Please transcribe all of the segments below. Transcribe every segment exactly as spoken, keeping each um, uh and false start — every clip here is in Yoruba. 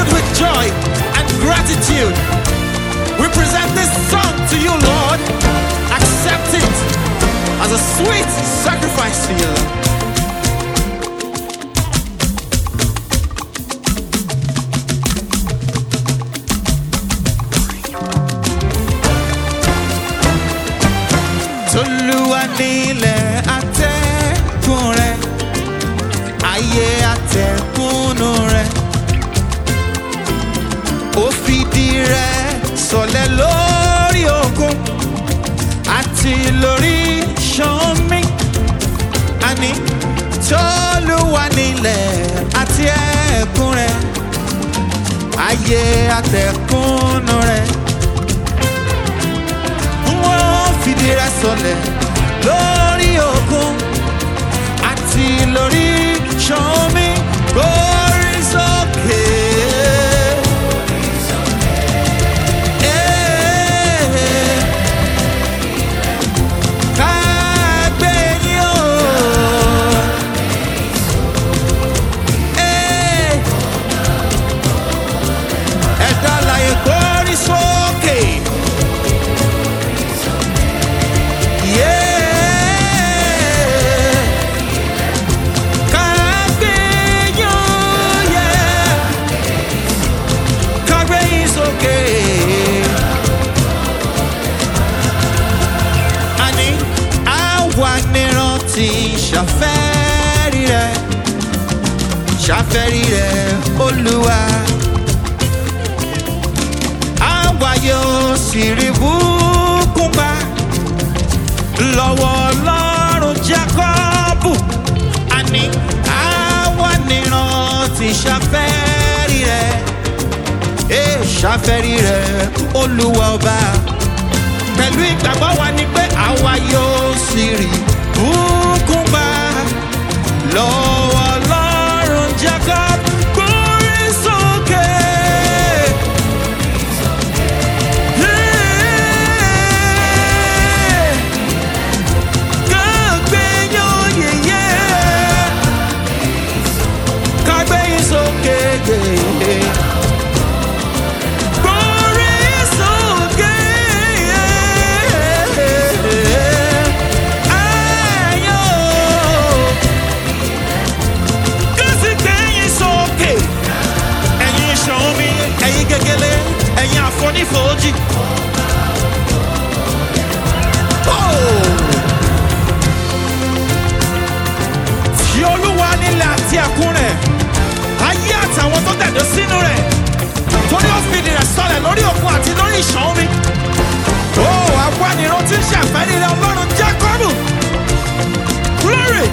filled with joy and gratitude. We present this song to you, Lord. Accept it as a sweet sacrifice to you, Lord. Tolúwa nílẹ̀ atẹ́gùn rẹ̀, ayé atẹ́gùnú rẹ̀. Ó fìdí rẹ̀ sọlẹ̀ lórí òkun àti lórí ìṣàn omi. Àní Tolúwa nílẹ̀ atẹ́gùn rẹ̀, ayé atẹ́gùnú rẹ̀. Fìdí rẹ̀ sọlẹ̀ lórí òkun àti lórí ìṣàn omi. Gbórí sókè. Ká gbé yín o. Ẹ̀dá alààyè gbórí sókè. Ṣàfẹ́rí rẹ̀, ṣàfẹ́rí rẹ̀ Olúwa. Àwa yóò sì rí bùkún gbà lọ́wọ́ Ọlọ́run Jákọ́bù. Àní àwa nírántí ṣàfẹ́rí rẹ̀, ẹ̀ ṣàfẹ́rí rẹ̀ Olúwa ọba. Pẹ̀lú ìgbàgbọ́ wa ni pé àwa yóò sì rí bùkún gbà lọ́wọ́ Ọlọ́run Jacob. Gbórí sókè. Ká gbé yín yéyé. Ká gbé yín sókè. Ẹ̀yin àfonífojì. Fi Olúwa nílẹ̀ àti ẹ̀kún rẹ̀, ayé àtàwọn tó tẹ̀dó sínú rẹ̀. Torí ó fìdí rẹ̀ sọlẹ̀ lórí òkun àti lórí ìṣàn omi. Ó àwọnìran tí ń ṣàfẹ́rí rẹ̀ Ọlọ́run Jákọ́bù. Glory.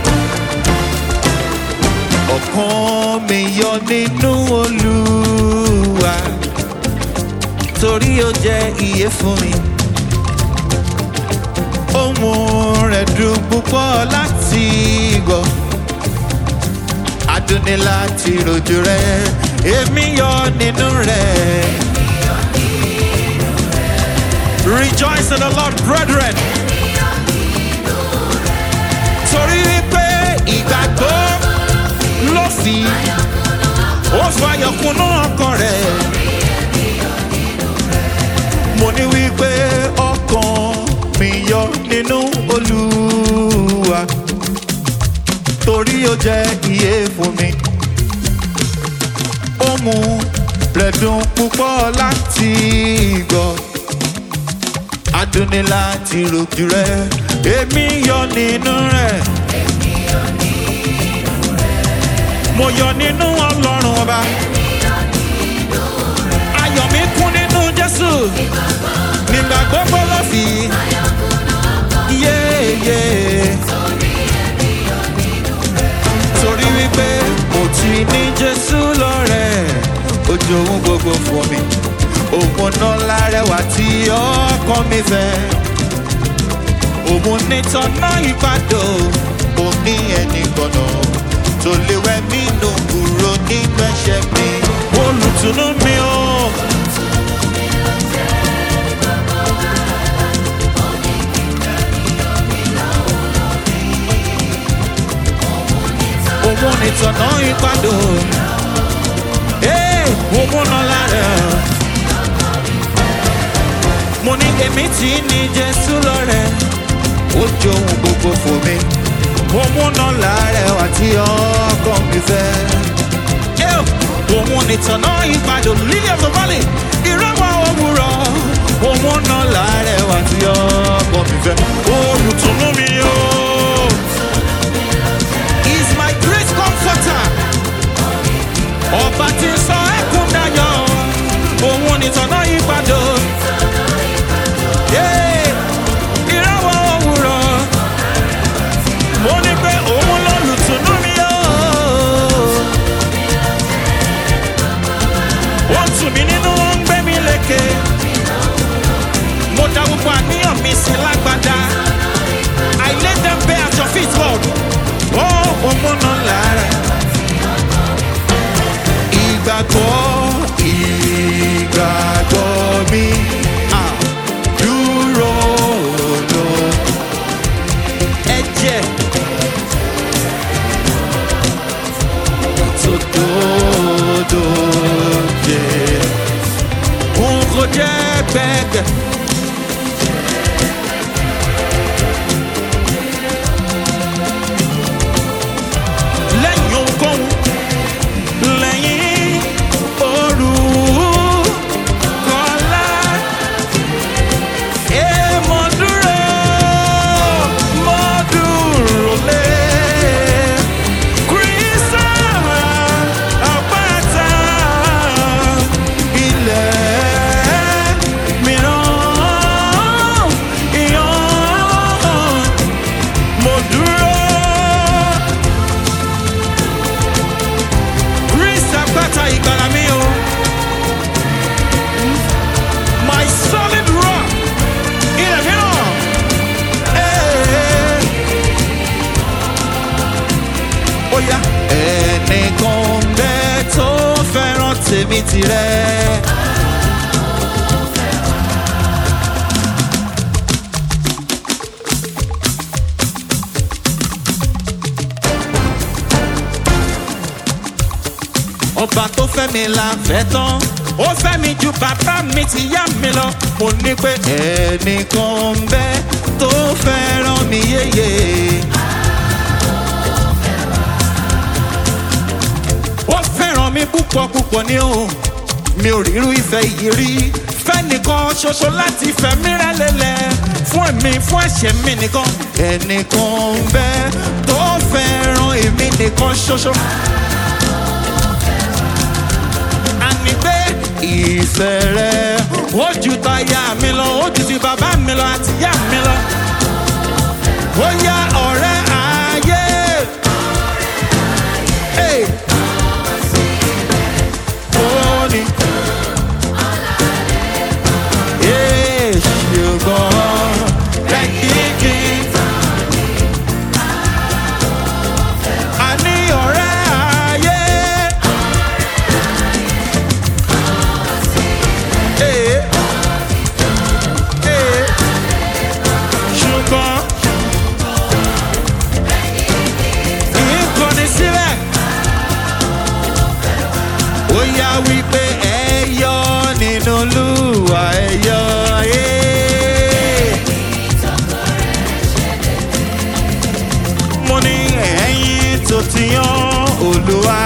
Ọkàn mi yọ nínú Olúwa, torí ó jẹ́ ìyè fún mi. Ohùn rẹ̀ dùn púpọ̀ láti gbọ́, adùn ni láti rojú rẹ̀. Èmi yọ̀ nínú rẹ̀. Rejoice in the Lord, brethren. Torí wípé ìgbàgbọ́ ló fi ó fàyọ̀ kúnnú ọkàn rẹ̀. Mo ní wípé ọkàn mi yọ̀ nínú Olúwa, torí ó jẹ́ ìyè fún mi. Ohùn rẹ̀ dùn púpọ̀ láti gbọ́, adùn ni láti rojú rẹ̀. Èmi yọ̀ nínú rẹ̀. Mo yọ̀ nínú Ọlọ́run ọba. Ayọ̀ mi kún nínú Jésù. Nígbà gbogbo ló fi yéyé. Torí wípé mo ti ní Jésù lọ́rẹ̀, ojú ohun gbogbo fún mi. Òun náà lárẹwà tí ọkàn mi fẹ́. Òun ní tọ́nà ìpàdó, òun ní ẹni gbọ̀nà tó lè wẹ̀ mí nù kúrò nínú ẹ̀ṣẹ̀ mi. Olùtùnú mi o. Òun ní tọ́nà ìpàdó, òun nìtànà ìgbàdo lily of the valley ìràwọ̀ òwúrọ̀ òun náà láàrẹ̀ wá tí ọkọ̀ mi fẹ́ olùtùnú mi o. Is my great comforter ọba tí ń sọ ẹkún dayọ̀ òun nìtànà ìgbàdo ìràwọ̀ òwúrọ̀ mo ní pé òun lọ́lùtùnú mi o. Wọ́n tù mí nínú wọn ń gbé mi lékè. Mo dá gbogbo àníyàn mi sí lágbádá. I lay them bare at your feet, Lord. Ó òmùnà lára. Ìgbàgbọ́ ìgbàgbọ́ mi dúró lọ. Ẹ̀jẹ̀ tó dòdò jẹ́. Òun kò jẹ́ gbẹ́gẹ́. Lẹ́yìn ohunkóhun, lẹ́yìn òru kọ́lá. Ẹ mo dúró, mo dúró lé. Kristi àpáta ilẹ̀ mìíràn ìyàn. Mo dúró. Kristi àpáta ìgbàlà mi o. My solid rock ilẹ̀ mìíràn. Eh. Ó yá. Ẹnìkan bẹ́ẹ̀ tó fẹ́ràn tèmi tirẹ̀. Ọba tó fẹ́ mi la fẹ́ tán, ó fẹ́ mi ju bàbá mi ti yá mi lọ. Mo ní pé ẹnìkan bẹ́ẹ̀ tó fẹ́ràn mi yéye. Ó fẹ́ràn mi púpọ̀ púpọ̀ ní o, mi ò rírú ìfẹ́ yìí rí. Fẹ́nìkan ṣoṣo láti fẹ́ mi rẹ́ lélẹ̀ fún èmi fún ẹ̀ṣẹ̀ mi nìkan. Ẹnìkan bẹ́ẹ̀ tó fẹ́ràn èmi nìkan ṣoṣo. Àní pé ìfẹ́ rẹ̀ ó ju táyà mi lọ, ó ju ti bàbá mi lọ àti ìyá mi lọ. Ó yá ọ̀rẹ́ ayé. Hey. Ó ní. Yeah, ṣùgbọ́n rẹ́kìkì. Àní ọ̀rẹ́ ayé. Hey. Hey. Ṣùgbọ́n ìkọ́ni sílẹ̀. Ó yá wípé ẹ yọ̀ nínú Olúwa ẹ yọ̀. Mo ní ẹ̀yin tó ti yan Olúwa.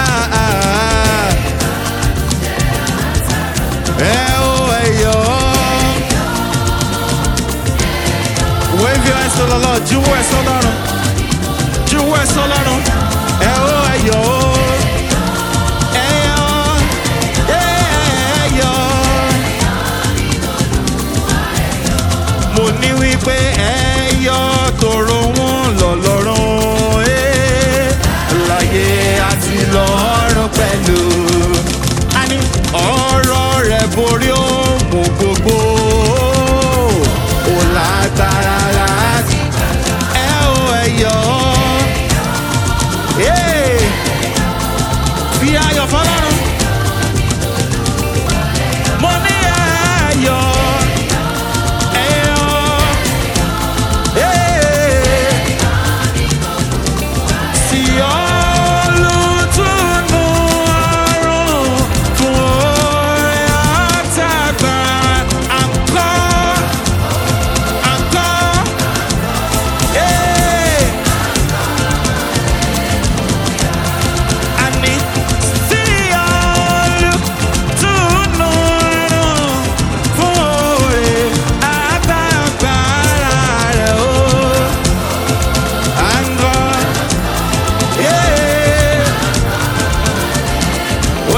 Ẹ ó ẹ yọ̀. Wave your hands to the Lord. Juwọ́ ẹ̀ sọ́lọ́run. Juwọ́ ẹ̀ sọ́lọ́run. Ẹ ó ẹ yọ̀. Ẹ yọ̀. Ẹ yọ̀. Mo ní wípé ẹ yọ̀ tòrò wọn lọ́lọ́run. Láyé àti lọ́run pẹ̀lú. A ní ọ̀rọ̀ rẹ̀ borí ohun gbogbo. Ó lágbára láti ẹ ó ẹ yọ̀.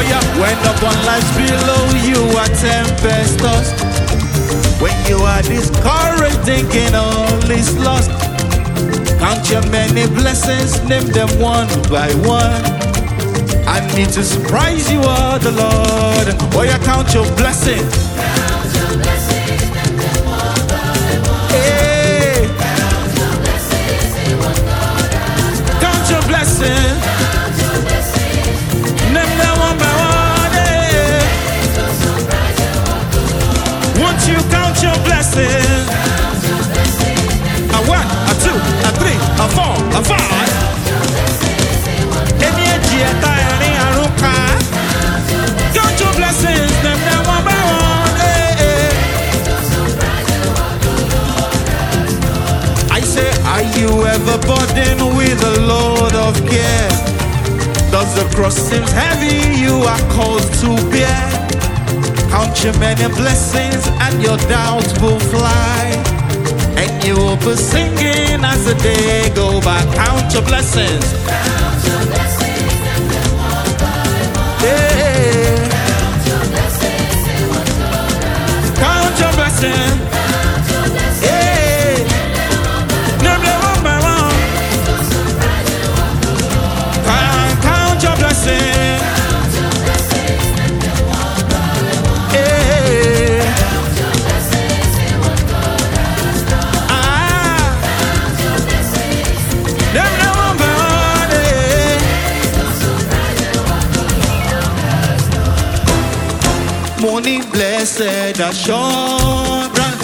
yeah, when upon life's below you are tempestuous. When you are discouraged, thinking all is lost. Count your many blessings, name them one by one. I need to surprise you, oh the Lord. Oh yeah, count your blessings. Count your blessings, name them one by one. Hey. Count your blessings, see what God has done. Count your blessings. Count your blessings, Name them one by one. Hey. so surprise you what the Lord. Won't you count your blessings? Count your blessings, name A one, a two, a three, a four, a five. your blessings, see what God Any edgy attire, aruka. Count your blessings, name them one by one. Hey, hey. so surprise you what the Lord has done. I say, are you ever burdened with a load of care? Does the cross seem heavy you are called to bear? Count your many blessings and your doubts will fly. And you will be singing as the day go by. Count your blessings. Count your blessings, name them one by one. Yeah. Count your blessings, see what God has done. Count your blessings. Count your blessings, Yeah. Name them one by one. so surprise you what the Lord. Count, count your blessings. Count your blessings, name them one by one. Yeah. Count your blessings, see what God has done. Ah. Count your blessings, Name them one by one. Yeah. so surprise you what the Lord has done. Morning blessed assurance,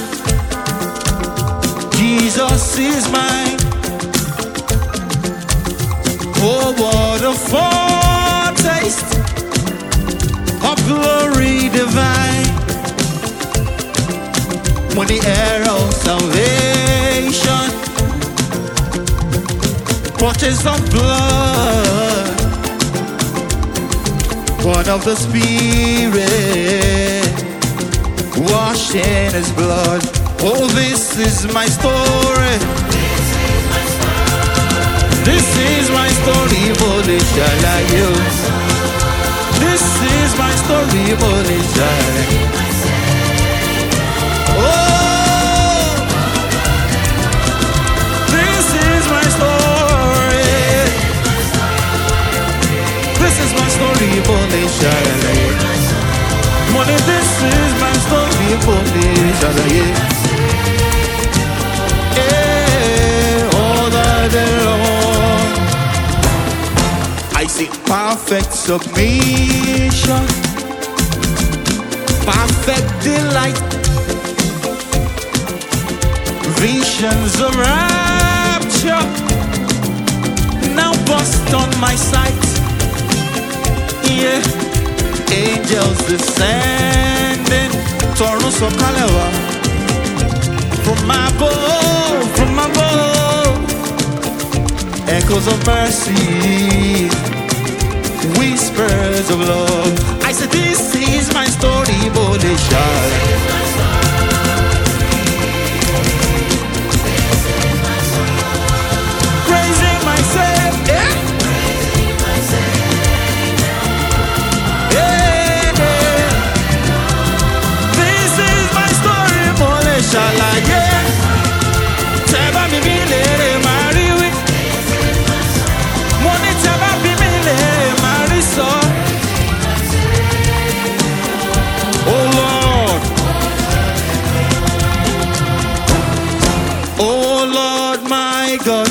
Jesus is mine. Oh, what a foretaste of glory divine. When the air of salvation, purchase of blood, born of the Spirit, washed in His blood. Oh, this is my story. This is my story, Mole Shalayo. This is my story, Mole Shalayo. Oh, this is my story. This is my story, Mole Shalayo. Money, this is my story, Mole Shalayo. Eh, all the day long. I see perfect submission, perfect delight, visions of rapture now bust on my sight. Yeah, angels descending, Taurus of Kalewa, from above, from above, echoes of mercy, whispers of love. I said, this is my story, Bodeshal. Praising myself, yeah. Yeah, yeah. This is my story, Bodeshal, yeah. Teba mi mi lere mariwi, money teba mi mi lere mariso. Oh Lord, oh Lord my God,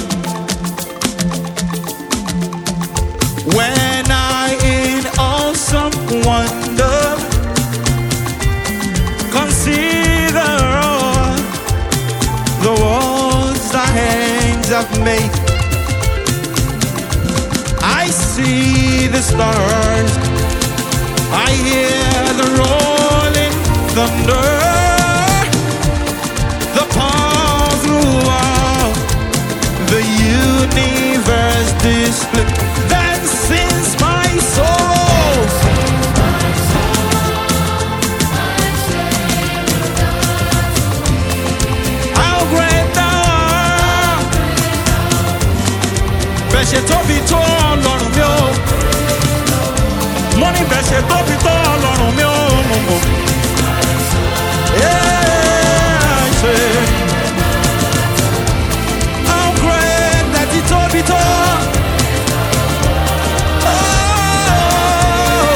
when I in awesome wonder consider all the worlds thy hands have made, I see the stars, I hear the rolling thunder, the power throughout the universe display. Then sings my soul. How great thou art. Bẹ́ẹ̀ ṣe tóbi tó Ọlọ́run mi o. ṣe tóbi tó ọlọ́run mi ò mọ̀ mọ̀. Yeah, I say, how great that he tóbi tó. Oh,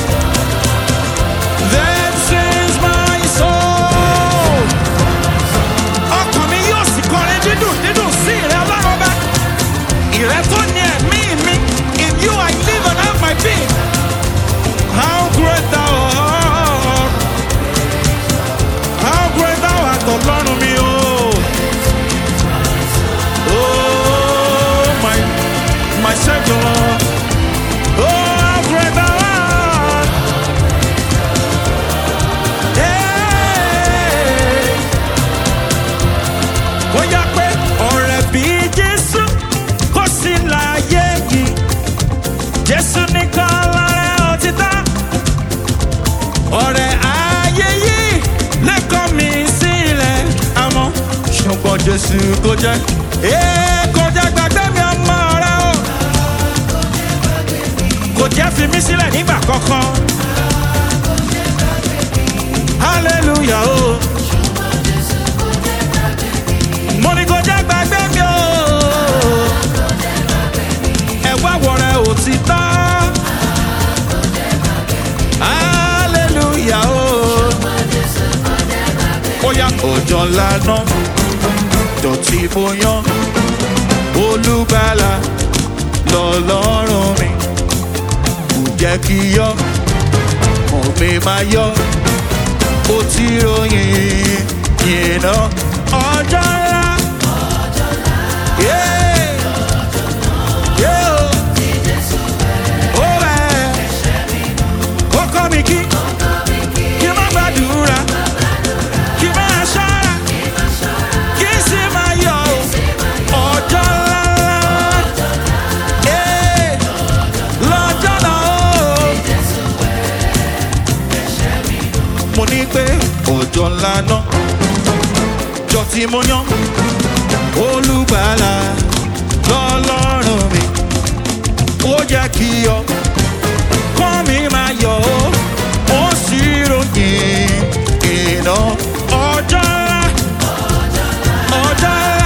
that sings my soul. Ọkàn mi yóò sì kọrin dídùn dídùn sí ìrẹ́ ọlọ́run ọba. Ìrẹ́ tó ní ẹ̀mí mi. In you I live and have my being. How great thou art. How great thou art, ọlọ́run mi o. Oh, my, my Savior. Oh, how great thou art. Hey. Ó yá pé ọ̀rẹ́ bí Jésù kò sí láyé yìí. Jésù nìkan lọ̀rẹ́ òtítọ́. Ọ̀rẹ́ ayé yìí lè kọ̀ mí sílẹ̀. Àmọ́ ṣùgbọ́n Jésù kò jẹ́. Ee kò jẹ́ gbàgbé mi ọmọ rẹ o. Kò jẹ́ fi mí sílẹ̀ nígbà kankan. Hallelujah o. Mo ní kò jẹ́ gbàgbé mi o. Ẹ wá wọ̀rẹ́ òtítọ́. Hallelujah o. Ó yá òjò ńlá náà dọ̀tí mo yan olùgbàlà lọ́lọ́run mi. Kò jẹ́ kí yọ mọ̀ mi máa yọ. Ó ti ròyìn yìnyín ọjọ́ ńlá. Yeah. Yeah. Ó bẹ̀ ó kọ́ mi kí kí má gbàdúrà kí má ṣọ́ra kí sì máa yọ ọjọ́ ńlá. Yeah. Lọ́jọ́ náà ó. Mo ní pé ọjọ́ ńlá náà jọ tí mo yan olùgbàlà lọ́lọ́run mi. Ó jẹ́ kí yọ kọ́ mi máa yọ ó sì ròyìn iná ọjọ́ ńlá ọjọ́ ńlá.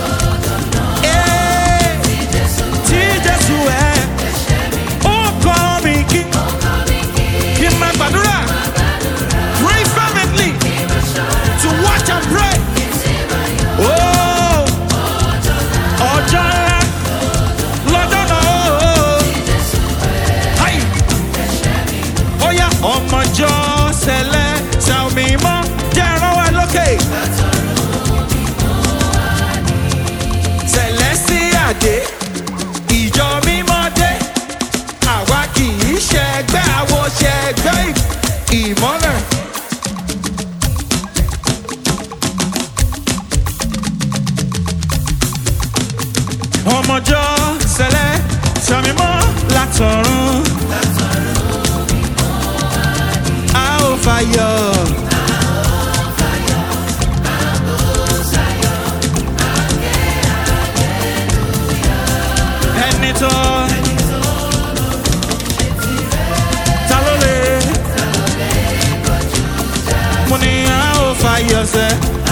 Ee, tí Jésù ẹ̀ ó kọ́ mi kí kí n máa gbàdúrà. Pray fervently to watch and pray. Oh, ọjọ́ ńlá lọ́jọ́ náà ó. Hi. Ó yá ọmọjọ́ sẹlẹ̀ sàmì mọ́ jẹ́ ẹran wa lókè. Sẹlẹ̀ sí àdé ìjọ mímọ́ dé. Àwa kì í ṣẹgbẹ́ àwo ṣẹgbẹ́ ìmọ́lẹ̀. Ọmọjọ́ sẹlẹ̀ sàmì mọ́ látọ̀run. A ó fayọ̀. Ẹni tó ta ló lè. Mo ní a ó fayọ̀ sẹ́.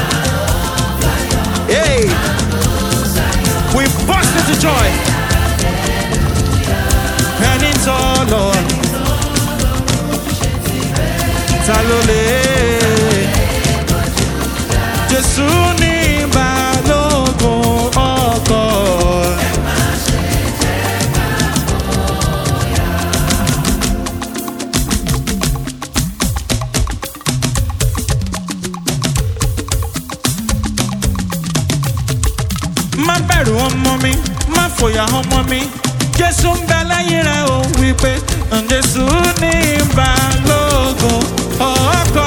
Hey. We burst into joy. And it's all Lord. Ta ló lè. Jésù ní balógun ọkọ̀. Má bẹ̀rù ọmọ mi, má fòyà ọmọ mi. Jésù ń bẹ lẹ́yìn rẹ̀ ó wípé Jésù ní balógun ọkọ̀.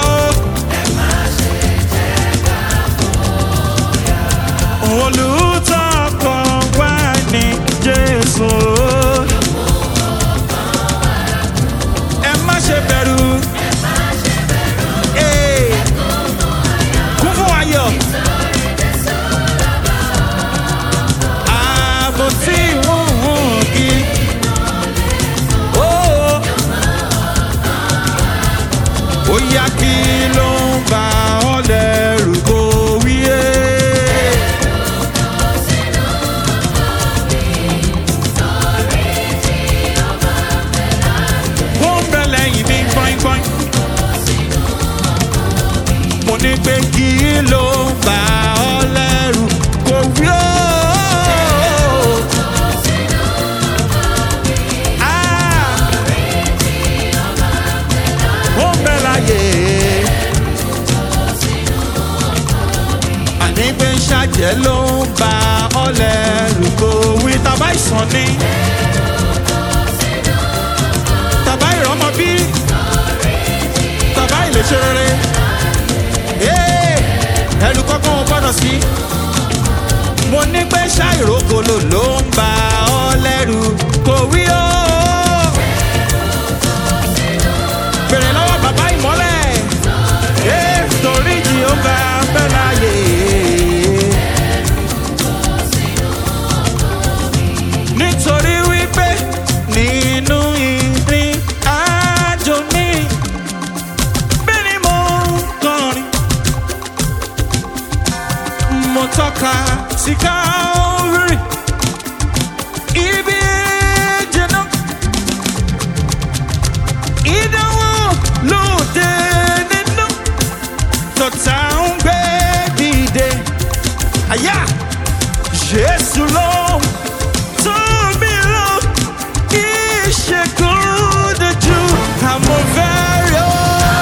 Olùtọ́kọ̀ wá ní Jésù. Ẹ má ṣe bẹ̀rù. Ee, kún fún ayọ̀. Ààbò tí wọ́n wọ́n kí. Ó yá kí ló ń bà ọ́ lẹ́rù kó wí é. Ó ń bẹ lẹ́yìn mi gbọ́ngbọ́n. Mo ní pé kí ló ń bà ọ́ lẹ́rù kó wí ó. Ó ń bẹ láyé. Àní pé ṣàjẹ́ ló ń bà ọ́ lẹ́rù kó wí. Tàbá ìsàn ni. Tàbá ìrọ́mọ bí. Tàbá ìlèṣe rere. Ẹ̀rù kankan ò gbọ́dọ̀ sí. Mo ní pé ṣàìrógolo ló ń bà ọ́ lẹ́rù kó wí ó. Bèrè lọ́wọ́ bàbá ìmọ́lẹ̀. Torí Jèhófà bẹ láyé. Nítorí wípé nínú ìrìn àjò ní bí ni mo ń kọrin. Mo tọ́ka sí Calvary. Ibi ìjìnà. Ìdánwò lóde nínú. Tọ́ta ń gbé dìde. Àyà Jésù ló ń tún mi lọ. Ìṣègùn dojú àmọ́ fẹ́rẹ̀ ó.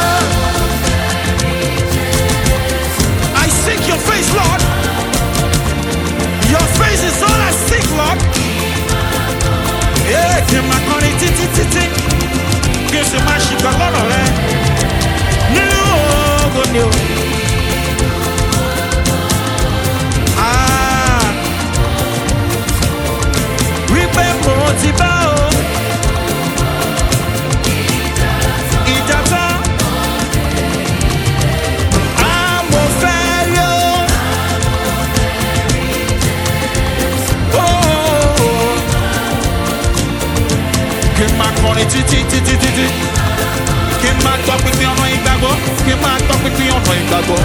I seek your face, Lord. Your face is all I seek, Lord. Yeah, kí n máa kọrin títí títí. Kí n sì máa ṣìgbà lọ́rọ̀ rẹ. Nínú ògo ni o. Ah, wípé mo ti bá o. Ìjà tán. Ah, mo fẹ́ rí o. Oh, kí n máa kọrin títí títí títí. Kí n máa tọ́ pínpín ọ̀nà ìgbàgbọ́. Kí n máa tọ́ pínpín ọ̀nà ìgbàgbọ́.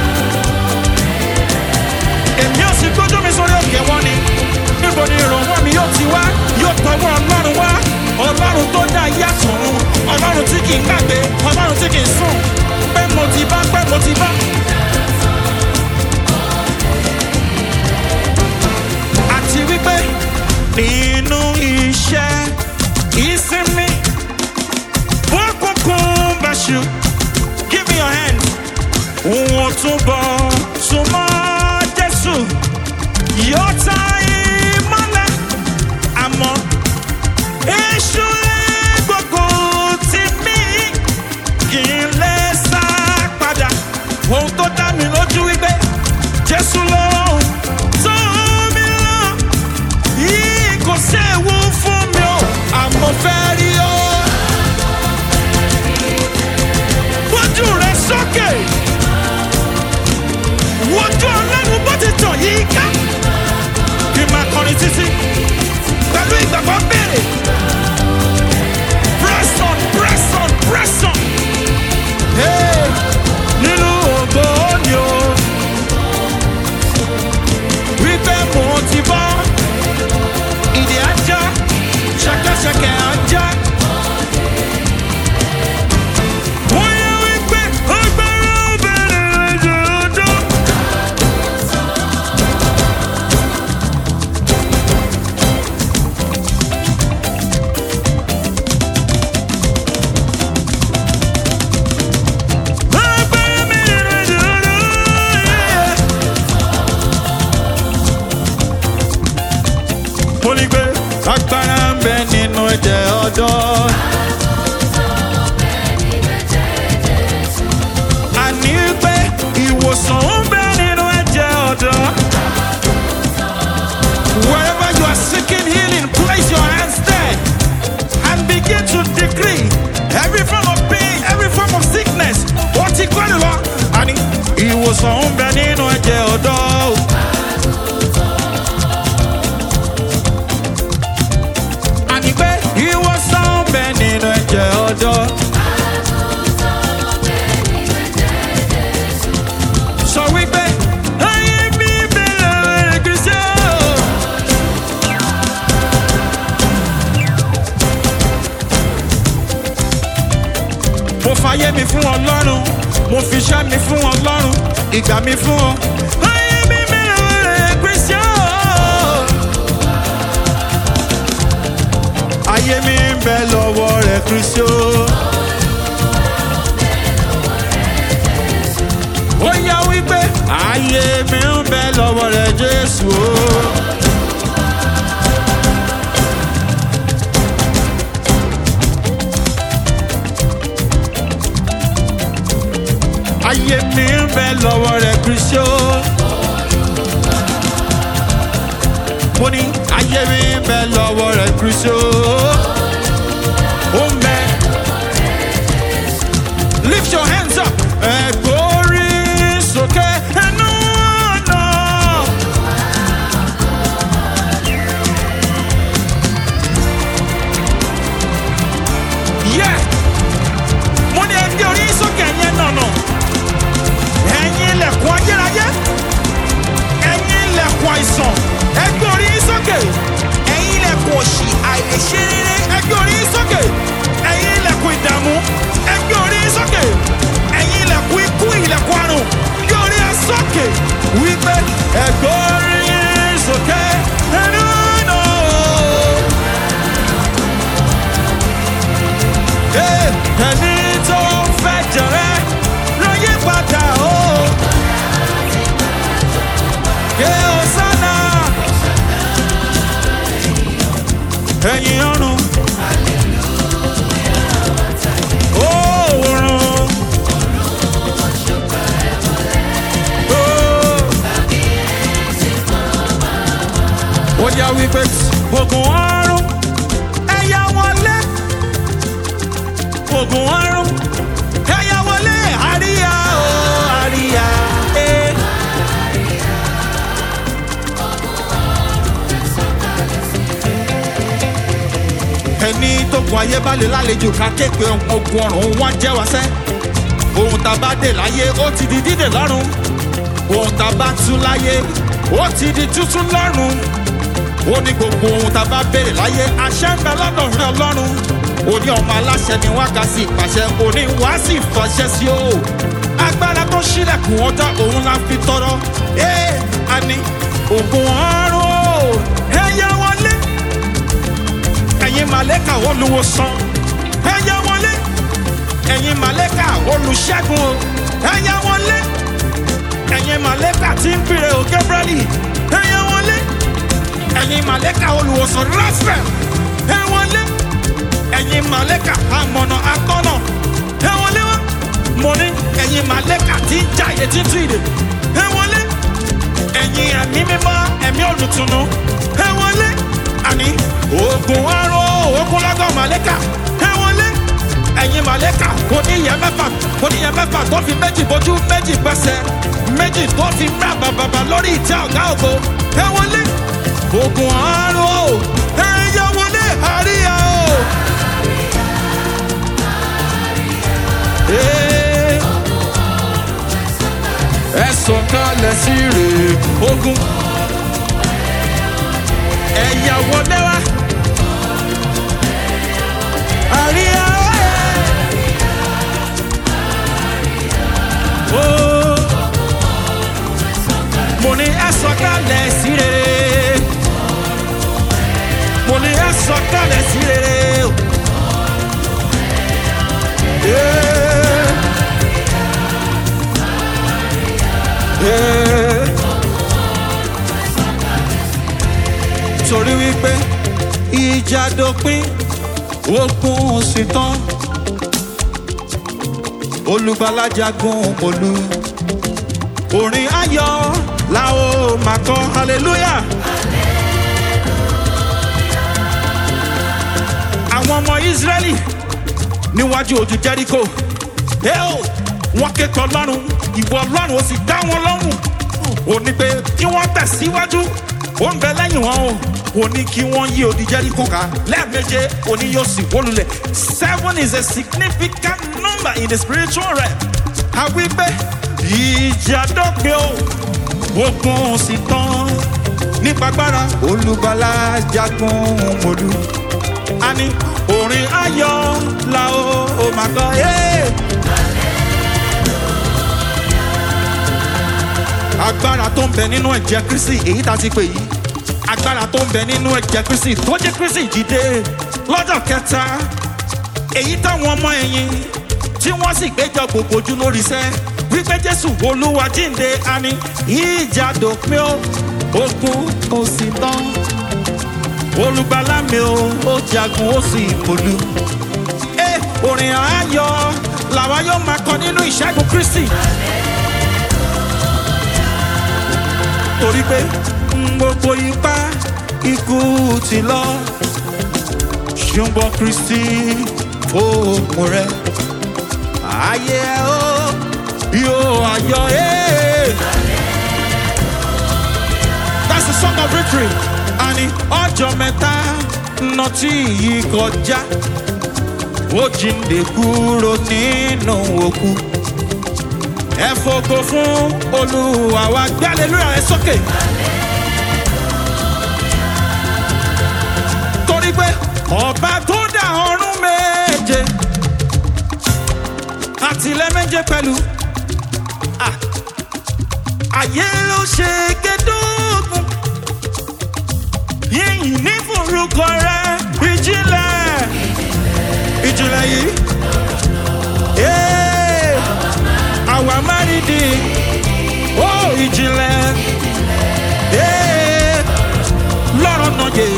Èmi ò sì gbójú mi sórí òkè wọn ni. Níbo ni ìrànwọ́ mi yóò ti wá? Yóò tọwọ́ Ọlọ́run wá. Ọlọ́run tó dá ayé àtọ̀run. Ọlọ́run tí kì í gbàgbé. Ọlọ́run tí kì í sùn. Pé mo ti bá, pé mo ti bá. Àti wípé nínú iṣẹ́ ìsinmi. Wọ́n kúnkún báṣu. Give me your hand. Wọ́n túbọ̀ súnmọ́ Jésù. Yóò ta ìmọ́lẹ̀. Àmọ́ èṣù lè gbógun tì mí. Kì í lè sá padà. Ohun tó dá mi lójú wípé Jésù ló ń tún mi lọ. Yìí kò séwu fún mi o. Àmọ́ fẹ́ rí o. Wójú rẹ̀ sókè. Wojú Ọlọ́run bó ti tàn yí ká. Kí n máa kọrin títí. Pẹ̀lú ìgbàgbọ́ béèrè. Press on, press on, press on. Hey, nínú ògo ni o. Wípé mo ti bọ́. Ìdí ajá. Ṣẹ̀kẹ̀ṣẹ̀kẹ̀ ajá. Wọ́n yẹ wípé agbára obìnrin rẹ̀ jòjò. Agbára mi rẹ̀ jòjò. Mo ní pé agbára ń bẹ nínú ẹ̀jẹ̀ ọ̀dọ́. Àní pé ìwòsàn ń bẹ nínú ẹ̀jẹ̀ ọ̀dọ́. Wherever you are seeking healing, place your hands there and begin to decree every form of pain, every form of sickness. What you call it, Lord? Àní ìwòsàn ń bẹ nínú ẹ̀jẹ̀ ọ̀dọ́. fayé mi fún Ọlọ́run, mo fi iṣẹ́ mi fún Ọlọ́run, ìgbà mi fún ọ. Ayé mi mìíràn rẹ̀ Kristián. Ayé mi ń bẹ lọ́wọ́ rẹ̀ Kristián. Ó yá wípé ayé mi ń bẹ lọ́wọ́ rẹ̀ Jésù. Ayé mi ń bẹ lọ́wọ́ rẹ̀ Kristián. Mo ní ayé mi ń bẹ lọ́wọ́ rẹ̀ Kristián. Ó ń bẹ. Lift your hands up. Ẹ̀gbórí sókè ẹnu ọ̀nà. Yeah. Mo ní ẹgbẹ́ orí sókè ẹ̀yẹn nànà. Ẹ̀yin ilẹ̀kùn ayérayé. Ẹ̀yin ilẹ̀kùn àìsàn. Ẹgbẹ́ orí sókè. Ẹ̀yin ilẹ̀kùn òṣì àìlèṣe rere. Ẹgbẹ́ orí sókè. Ẹ̀yin ilẹ̀kùn ìdààmú. Ẹgbẹ́ orí sókè. Ẹ̀yin ilẹ̀kùn ikú ilẹ̀kùn àrùn. Ẹgbẹ́ orí sókè. Wípé ẹgbẹ́ orí sókè. Ẹnu ọ̀nà. Ẹni tó fẹ́ jẹrẹ ló yí padà o. Hosanna. Ẹ̀yin ọ̀run. Oòrùn. Ó yá wípé ogun ọ̀run ẹ̀yà wọlé. Ogun ọ̀run ẹ̀yà wọlé. Àríyá o àríyá. Eh. Ẹni tó gun ayé bá lè lálejò ká képe ogun ọ̀run wọ́n jẹ́ wá sẹ́. Ohun tá a bá dè láyé ó ti di dídè lọ́run. Ohun tá a bá tú láyé ó ti di tútú lọ́run. Ó ní gbogbo ohun tá a bá béèrè láyé àṣẹ ń bẹ lọ́dọ̀ rẹ Ọlọ́run. Ó ní ọmọ aláṣẹ ni wọ́n kà sí ìpàṣẹ, ó ní wá sí ìfọṣẹ sí o. Agbára tó ṣílẹ̀kùn ọjà òun la fi tọrọ. Ee àní ogun ọ̀run o ẹ̀yà wọlé. Ẹ̀yin màlẹ́kà olùwòsàn ẹ̀yà wọlé. Ẹ̀yin màlẹ́kà olùṣẹ́gun o ẹ̀yà wọlé. Ẹ̀yin màlẹ́kà tí ń pèrè o Gabrieli ẹ̀yà wọlé. Ẹ̀yin màlẹ́kà olùwòsàn Raphael ẹ̀ wọlé. Ẹ̀yin màlẹ́kà amọ̀nà atọ́nà ẹ̀ wọlé wá. Mo ní ẹ̀yin màlẹ́kà tí ń jà ìdè tí ń tú ìdè ẹ̀ wọlé. Ẹ̀yin ẹ̀mí mímọ́ ẹ̀mí olùtùnú ẹ̀ wọlé. Àní ogun ọ̀run ogun lọ́gọ́ màlẹ́kà ẹ̀ wọlé. Ẹ̀yin màlẹ́kà oníyẹ mẹ́fà oníyẹ mẹ́fà tó fi méjì bojú méjì gbẹ́sẹ̀ méjì tó fi mẹ́ bàbàbà lórí ìtẹ́ ọ̀gá ògo ẹ̀ wọlé. Ogun ọ̀run o ẹ̀yà wọlé àríyá o. Ẹ sọ̀kalẹ̀ sí rè ogun ẹ̀yà wọlé wá àríyá o. Mo ní ẹ sọ̀kalẹ̀ sí rè. Mo ní ẹ sọ̀kalẹ̀ sí rè o. Torí wípé ìjà dópin ogun sì tán. Olùgbàlà jagun mọ́lú. Orin ayọ̀ la ó máa kọ hallelujah. Àwọn ọmọ Ísírẹ́lì níwájú ojú Jẹ́ríkò. Wọ́n ké pe Ọlọ́run, ìwọ Ọlọ́run ó sì dá wọn lọ́rùn. Ó ní pé kí wọ́n tẹ̀síwájú, ó ń bẹ lẹ́yìn wọn o. Ó ní kí wọ́n yí odi Jẹ́ríkò ká lẹ́ẹ̀méje, ó ní yóò sì wó lulẹ̀. Seven is a significant number in the spiritual realm. Àwí pé ìjà dópin o, ogun sì tán. Nípa agbára Olùgbàlà jagun mọ́lú. A ní orin ayọ̀ la ó máa kọ. tó ń bẹ nínú ẹ̀jẹ̀ Kristi èyí tá a ti pè yìí agbára tó ń bẹ nínú ẹ̀jẹ̀ Kristi tó jẹ́ Kristi jíde lọ́jọ́ kẹta èyí táwọn ọmọ ẹ̀yìn tí wọ́n sì péjọ gbogbo ojú lórí iṣẹ́ wípé Jésù Olúwa jíǹde àní ìjà dòpin ó ogun ó sì tán olùgbàlà mi ó ó jagun ó sì mọ̀lú. ẹ orin ayọ̀ làwa yóò máa kọ nínú ìṣẹ́gun Kristi. torí pé gbogbo ipá ikú ti lọ ṣùgbọ́n Kristi fòpin rẹ̀ ayé ẹ ó yóò ayọ̀ ẹ́. That's the song of victory. Àní ọjọ́ mẹ́ta nà tí yìí kọjá ó jíǹde kúrò nínú òkú. Ẹ fògo fún Olúwa wa gbé hallelujah rẹ sókè. Torí pé ọba tó dá ọ̀run méje àtìlẹ̀ méje pẹ̀lú ayé ló ṣe gédógún yìnyín ní forúkọ rẹ ìjìnlẹ̀ ìjìnlẹ̀ yìí àwa márìdì ó ìjìnlẹ̀ lọ́rọ̀ náà yé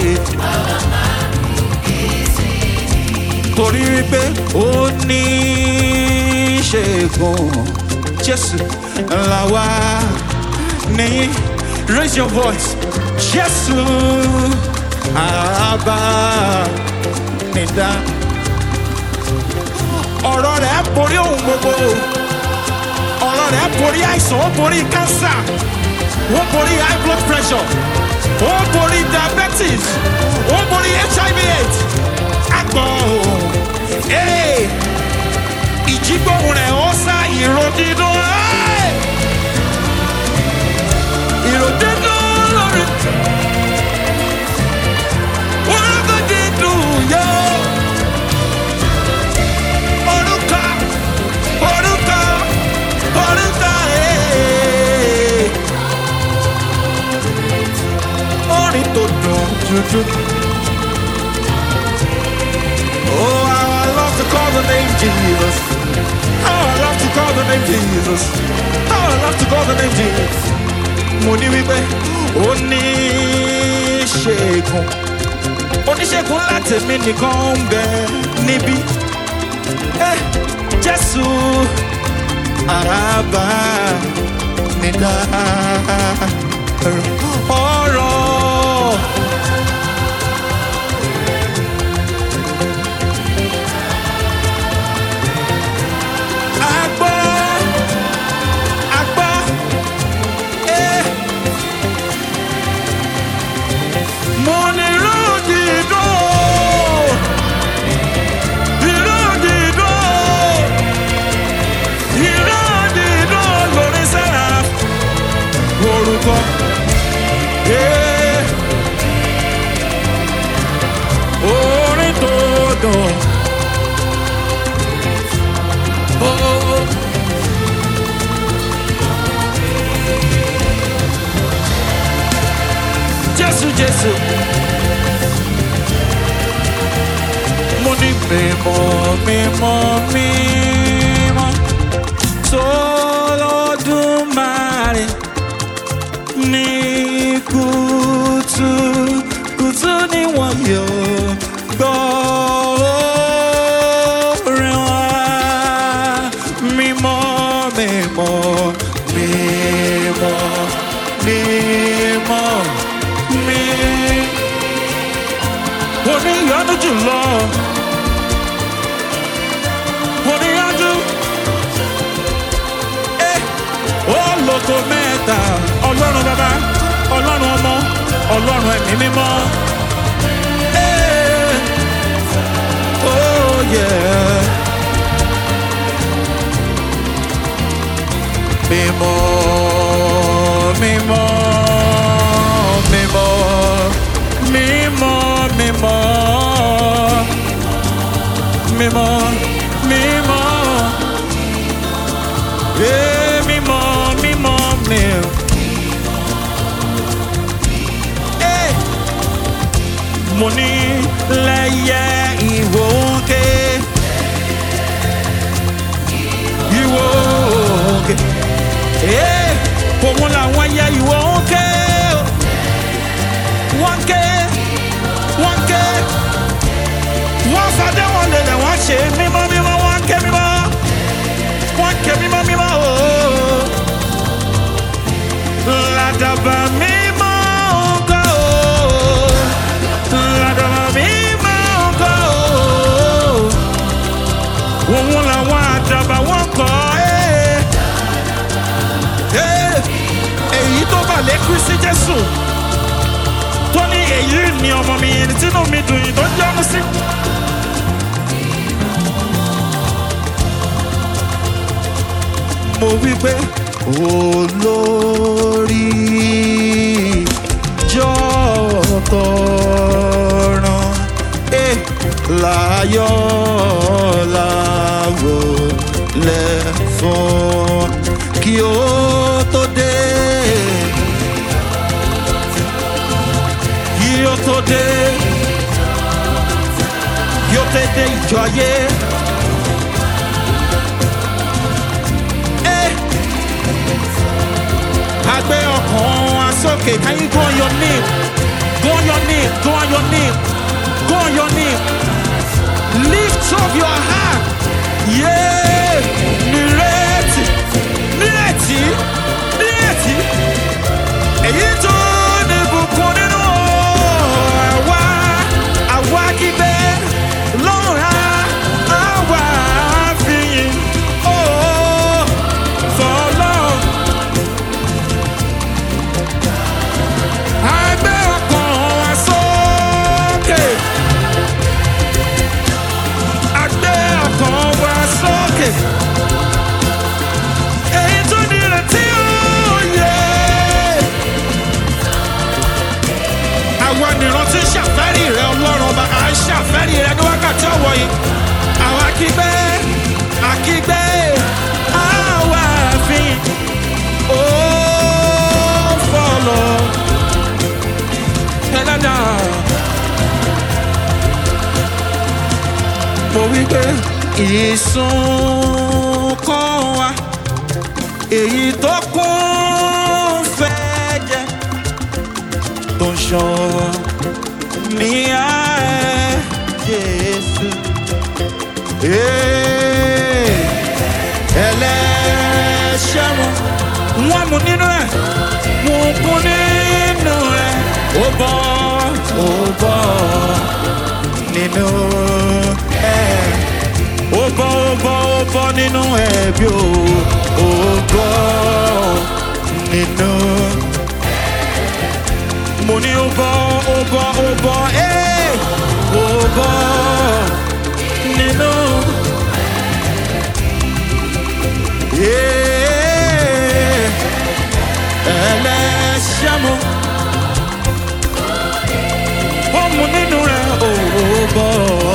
torí wípé ó ní ṣẹ́gun Jésù làwa nìyí. Raise your voice. Jésù àbá nìdá. Ọ̀rọ̀ rẹ̀ borí ohun gbogbo. Ọ̀rọ̀ rẹ̀ borí àìsàn, ó borí cancer, ó borí high blood pressure, ó borí diabetes, ó borí H I V AIDS. Àgbọ̀ ìjígbóhùn rẹ̀ ó sá ìró dídùn. Ìró dídùn lórí. Orúkọ dídùn yó. Orúkọ, orúkọ, orúkọ ee. Orin tó dùn dúdú. Oh, how I love to call the name Jesus. How I love to call the name Jesus. How I love to call the name Jesus. Mo ní wípé oníṣègùn oníṣègùn láti mi nìkan ń bẹ níbí. Jésù àràbà nìdá ọ̀rọ̀. Orin tó dùn. Jésù Jésù mo ní mímọ́ mímọ́ mímọ́ s'Olódùmarè ní kùtù kùtù ni wọ́n yóò gbọ́ orin wa. Mímọ́ mímọ́ mímọ́ mímọ́ mi. Oníyanu jùlọ oníyanu ológo mẹ́ta Ọlọ́run bàbá Ọlọ́run ọmọ Ọlọ́run ẹ̀mí mímọ́. Oh yeah. Mímọ́ mímọ́ mímọ́ mímọ́ mímọ́ mímọ́ mímọ́ eh mímọ́ mímọ́ mímọ́ ní lẹ́yẹ ìwò òkè. Ìwò òkè. Ee, òun làwọn ẹyẹ ìwò òkè. Wọ́n ké, wọ́n ké. Wọ́n fàdé wọn lélẹ̀, wọ́n ṣe mímọ́ mímọ́, wọ́n ké mímọ́. Wọ́n ké mímọ́ mímọ́ ooo. Ládàbà mímọ́ ògo ooo. Ládàbà mímọ́ ògo ooo. Òun làwọn àdàbà wọ́n kọ́ ẹ́. Èyí tó bà lé Kristi Jésù. Tó ní èyí ni ọmọ mi ẹni tínú mi dùn yìí tó ń yọ́nú sí. Mo wí pé olórí jọ̀tọ̀ràn ẹ̀ láyọ̀ láwọ̀ lẹ́fọ̀n kí ó tó dé. Kí ó tó dé. Kí ó tó dé ìjọ ayé. Agbe ọkàn wa sókè. Can you go on your knee? Go on your knee. Go on your knee. Go on your knee. Lift up your heart. Yeah. Nírètí. Nírètí. Nírètí. Èyí tó ní bùkún nínú àwa. Àwa kígbe lọ́ra. Àwa fìyìn. Oh, fọlọ́. Agbe ọkàn wa sókè. Agbe ọkàn wa sókè. Èyí tó ní ìrètí òye. Àwa nìran tí ń ṣàfẹ́rí rẹ Ọlọ́run ọba, à ń ṣàfẹ́rí rẹ ní wákàtí ọ̀wọ̀ yìí. Àwa kígbe, àkígbe, àwa àfin. Ó fọlọ́. Ẹlẹ́dà. Mo wí pé ìsun kan wá, èyí tó kún fẹ́jẹ̀ tó ń ṣàn ní ààrẹ Jésù. Ẹlẹ́ṣẹ̀ wọn, wọ́n mú nínú ẹ̀, mú kún nínú ẹ̀. Ó bọ́, ó bọ́ nínú ẹ̀. Ó bọ́, ó bọ́, ó bọ́ nínú ẹ̀bi o. Ó bọ́ nínú. Mo ní ó bọ́, ó bọ́, ó bọ́, ẹ́. Ó bọ́ nínú. Ẹlẹ́ṣẹ̀ mọ́. Ó mú nínú rẹ̀ ó bọ́.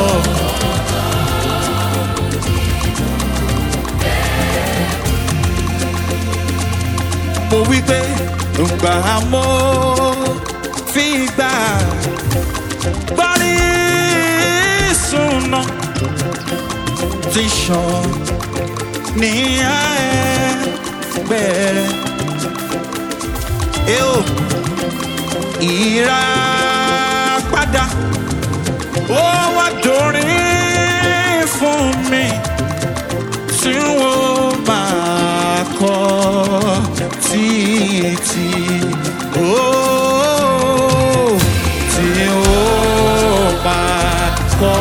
Mo wí pé ǹgbà mo fi gbà gbárí ìsúná ti ṣàn ní àẹ́gbẹ̀rẹ̀. Eo ìràpadà ó wá dórin fún mi tí wọ́n máa kọ́ títí. Oh, tí wọ́n máa kọ́.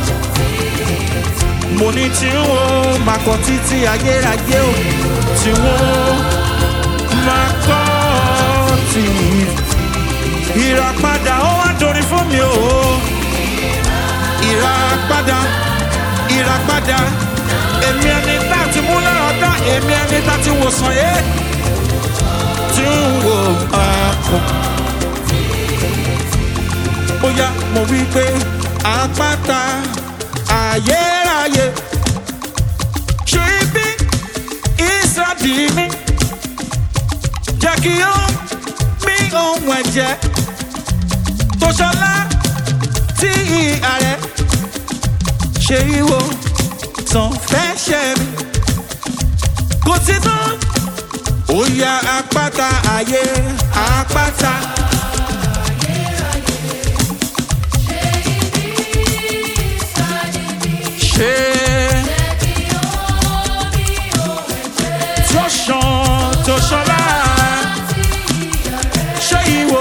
Mo ní tí wọ́n máa kọ́ títí ayérayé o. Tí wọ́n máa kọ́ títí. Ìràpadà ó wá dórin fún mi o. Ìràpadà, ìràpadà. Èmi ẹni tá ti mú lára dá, èmi ẹni tá ti wòsàn yé. Tí ń wò máa kọ́. Ó yá, mo wí pé àpáta ayérayé. Ṣé ibi ìsàdì mi? Jẹ́ kí ó mí ohun ẹ̀jẹ̀ tó ṣọlá ààrẹ ṣe ìwò tán fẹ́ ṣe mi kò sí tán ó yá àpáta ayé àpáta. ṣe tó ṣan tó ṣọlá ṣe ìwò.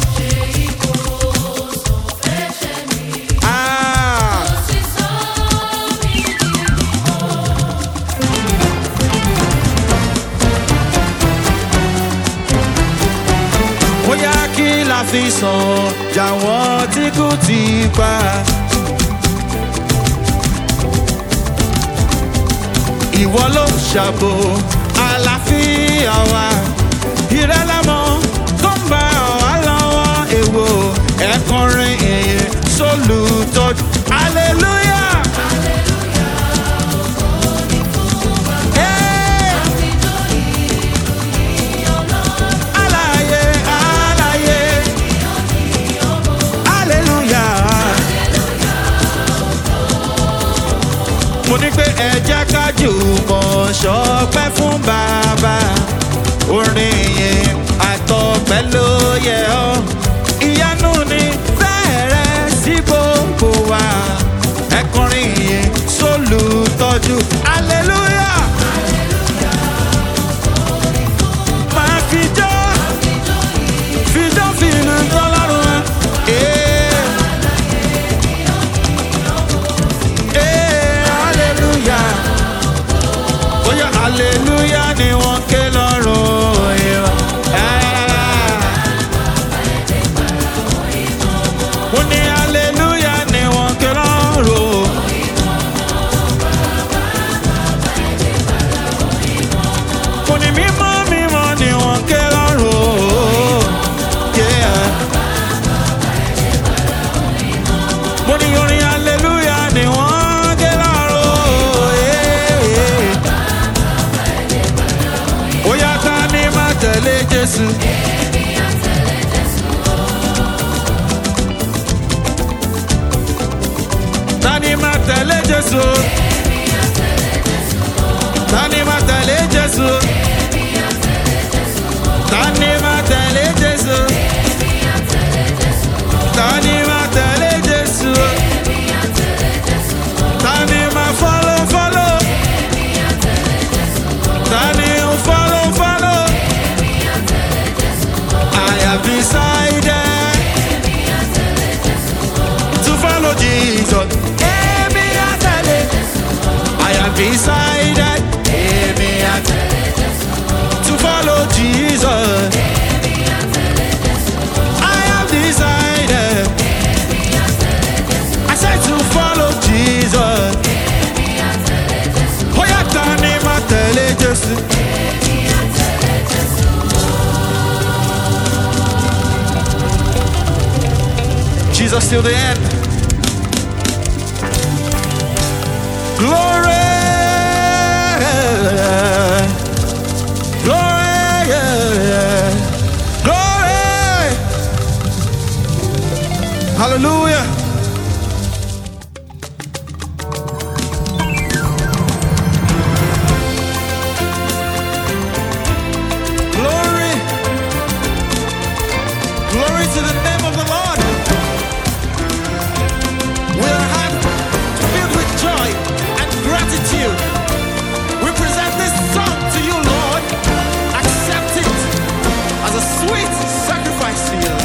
Fi sàn jàwọ́ tí kò ti pa. Ìwọ ló ṣàbò àlàáfíà wa. Ìrẹ́lẹ́mọ tó ń bá wa lọ́wọ́ èwo ẹ̀kọrin ìyìn sólùtọ́jú. Hallelujah. Mo ní pé ẹ jẹ́ ká jùmọ̀ ṣọpẹ́ fún bàbá orin yìí àtọpẹ́ ló yẹ ọ́ ìyanu ni fẹ́rẹ̀ sí gbogbo wa ẹ̀kọrin yìí sólùtọ́jú hallelujah. máa fi jọ́ fi jọ́ fi ìlú tọ́lọ́run ẹ̀. Hallelujah ni wọ́n ké lọ́rùn ìwà. Mo ní hallelujah ni wọ́n ké lọ́rùn. Mo ní mímọ́ mímọ́ ni wọ́n ké lọ́rùn. Mo ní orin hallelujah ni wọ́n ké lọ́rùn. Tẹ̀lé Jésù. Tani máa tẹ̀lé Jésù. Tani máa tẹ̀lé Jésù. Tani máa tẹ̀lé Jésù. Tani máa tẹ̀lé Jésù. Tani máa follow follow. Tani ó follow follow. I have decided to follow Jesus. I have decided to follow Jesus. I have decided. I said to follow Jesus. Oh yeah, tani ma tẹ̀lé Jésù. Jesus till the end. Glory, glory, glory. Hallelujah. Glory, glory to the name of the Lord. With a heart filled with joy and gratitude, we present this song to you, Lord. Accept it as a sweet sacrifice to you.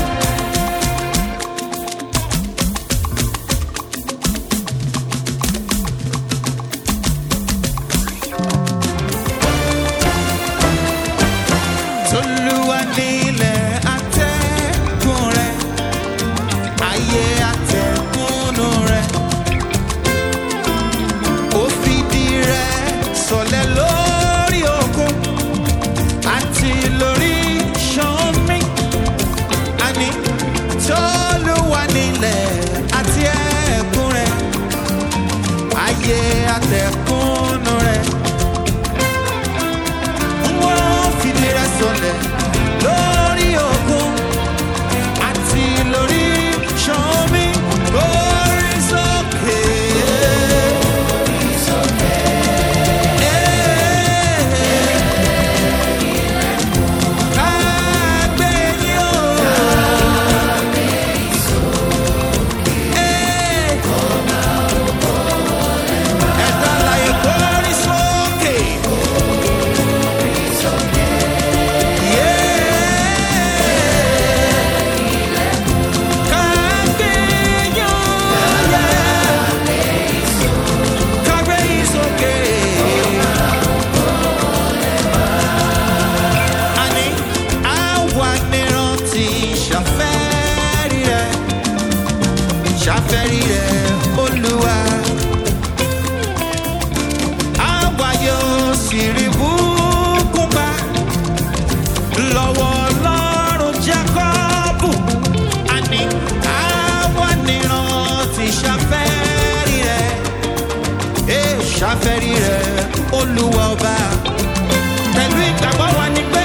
Tolúwa nílẹ̀ atẹ́gùn rẹ̀, ayé atẹ́gùnú rẹ̀. Ó fìdí rẹ̀ sọlẹ̀ lórí òkun àti lórí ìṣàn omi. Àní Tolúwa nílẹ̀ àti ẹ̀kún rẹ̀, ayé atẹ́gùnú rẹ̀. Wọ́n fìdí rẹ̀ sọlẹ̀ lórí. ọba. Pẹ̀lú ìgbàgbọ́ wa ni pé